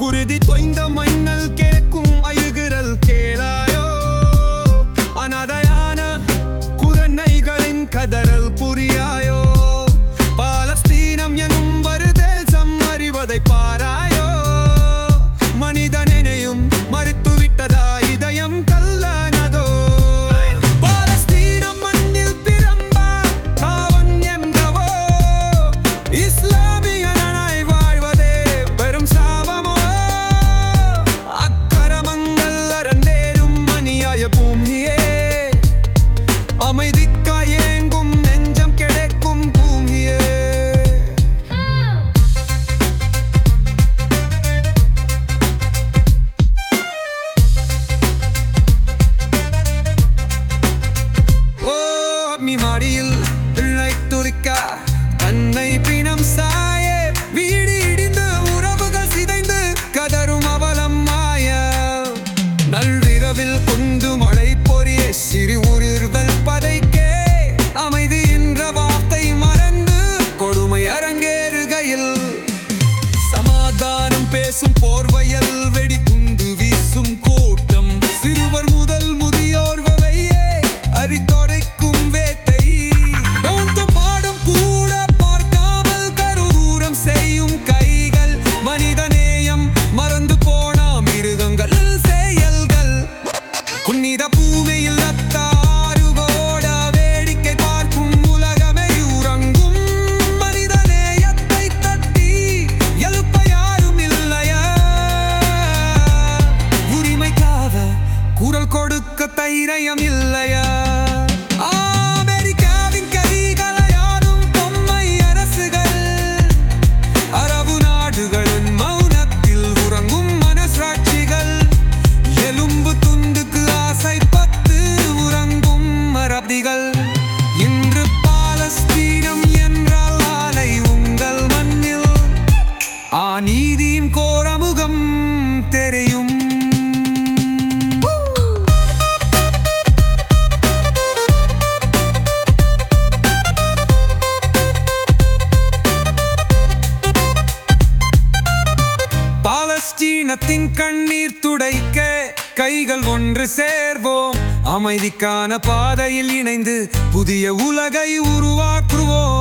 குருதி தொய்ந்த மண்ணல் கேட்கும் அழுகிறல் கேளாயோ அனாதையான குழந்தைகளின் கதறல் புரியாயோ பாலஸ்தீனம் எனும் வருதேசம் அறிவதை பாராயோ மனிதனையும் மறுத்துவிட்டதா இதயம் கல்லானதோ பாலஸ்தீனம் மண்ணில் பிறம்பா காவன் என்றவோ இஸ்லாமியனாய் வாழ்வதே பெரும் சாபமோ அக்கிரமங்கள் அரண்டேறும் அநியாய பூமியே அமைதிக்காய் ஏங்கும் நெஞ்சம் கிடைக்கும் பூமியே மாடியில் துளிக்க தன்னை பிணம் சாய வீடு இடிந்து உறவுகள் சிதைந்து கதரும் அவலம் மாய நள்ளிரவில் கொண்டு மழை பொறிய சிறு உயிர்கள் பதைக்கே அமைதி என்ற வார்த்தை மறந்து கொடுமை அரங்கேறுகையில் சமாதானம் பேசும் போர்வையல் வெடிகுண்டு வீசும் கூட்டம் சிறுவர் முதல் முதியோர் வரையே அரித்தொடைக்கும் வேட்டை பாடம் கூட பார்க்காமல் கருதூரம் செய்யும் கைகள் மனிதநேயம் மறந்து போன மிருகங்கள் செயல்கள் புனித பூமியில் ரத்தாறுவோட வேடிக்கை பார்க்கும் உலகமே உறங்கும் மனிதநேயத்தை தட்டி எழுப்ப யாரும் இல்லையா உரிமைக்காக குரல் கொடுக்க தைரியம் இல்லையா அமெரிக்காவின் கைகளையாடும் பொம்மை அரசுகள் அரபு நாடுகளின் மௌனத்தில் உறங்கும் மனசாட்சிகள் எலும்பு துண்டுக்கு ஆசைப்பட்டு உறங்கும் அரபிகள் இன்று பாலஸ்தீனம் என்றால் நாளை உங்கள் மண்ணில் அநீதியின் கோரமுகம் தெரியும் பாலஸ்தீனத்தின் கண்ணீர் துடைக்க கைகள் ஒன்று சேர்வோம் அமைதிக்கான பாதையில் இணைந்து புதிய உலகை உருவாக்குவோம்